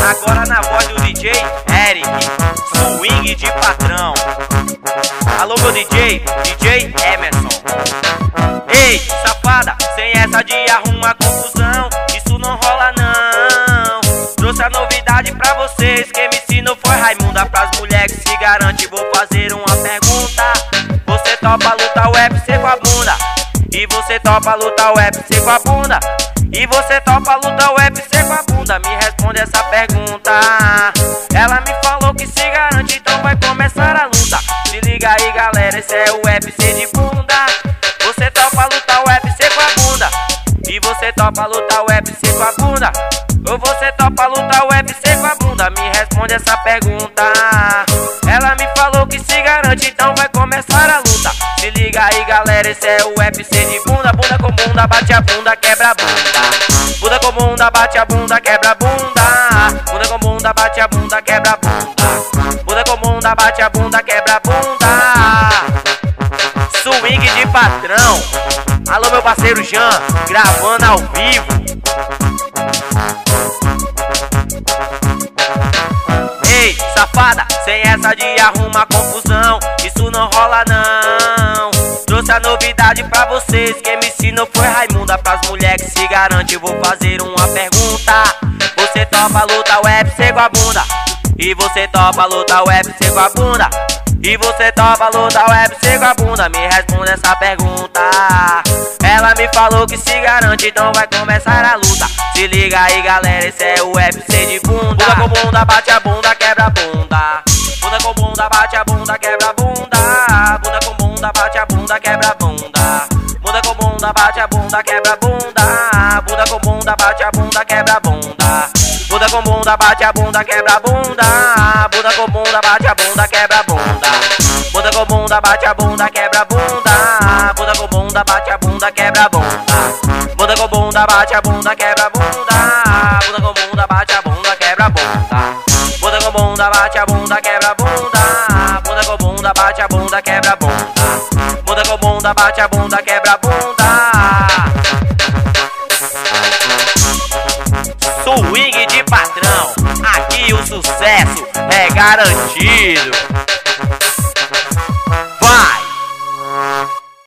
Agora na voz do DJ Eric, swing de patrão. Alô meu DJ Emerson. Ei, safada, sem essa de arrumar confusão, isso não rola não. Trouxe a novidade pra vocês, quem me ensinou foi Raimunda. Pras mulheres que se garante, vou fazer uma pergunta. Você topa lutar o UFC com a bunda? E você topa lutar o UFC com a bunda? E você topa lutar o UFC com a bunda? Me responde essa pergunta. Ela me falou que se garante, então vai começar a luta. Se liga aí galera, esse é o UFC de bunda. Você topa lutar o UFC com a bunda? E você topa lutar o UFC com a bunda? Ou você topa lutar o UFC com a bunda? Me responde essa pergunta. Ela me falou que se garante, então vai começar a luta. Se liga aí galera, esse é o UFC de bunda. Bunda com bunda, bate a bunda, quebra a bunda. Bunda com bunda, bate a bunda, quebra a bunda. Bunda com bunda, bate a bunda, quebra a bunda. Bunda com bunda, bate a bunda, quebra a bunda. Swing de patrão. Alô meu parceiro Jean, gravando ao vivo. Ei, safada, sem essa de arrumar confusão, isso não rola não. Trouxe a novidade pra vocês, quem me ensinou foi Raimunda. Pras mulheres que se garante, vou fazer uma pergunta. Você topa lutar o UFC com a bunda? E você topa lutar o UFC com a bunda? E você topa lutar o UFC com a bunda? Me responde essa pergunta. Ela me falou que se garante, então vai começar a luta. Se liga aí galera, esse é o UFC de bunda. Bunda com bunda, bate a bunda, quebra a bunda. Bunda com bunda, bate a bunda, quebra a bunda. Bunda com bunda, bate a bunda, quebra a bunda. Bunda com bunda, bate a bunda, quebra a bunda. Bunda com bunda, bate a bunda, quebra a bunda. Bunda com bunda, bate a bunda, quebra a bunda. Bunda com bunda, bate a bunda, quebra a bunda. Bunda com bunda, bate a bunda, quebra a bunda. Bunda com bunda, bate a bunda, quebra a bunda. Bunda com bunda, bate a bunda, quebra a bunda. Bunda com bunda, bate a bunda, quebra a bunda. Bunda com bunda, bate a bunda, quebra a bunda. Bunda com bunda, bate a bunda, quebra a bunda. Bunda com bunda, bate a bunda, quebra a bunda. Swing de patrão, aqui o sucesso é garantido.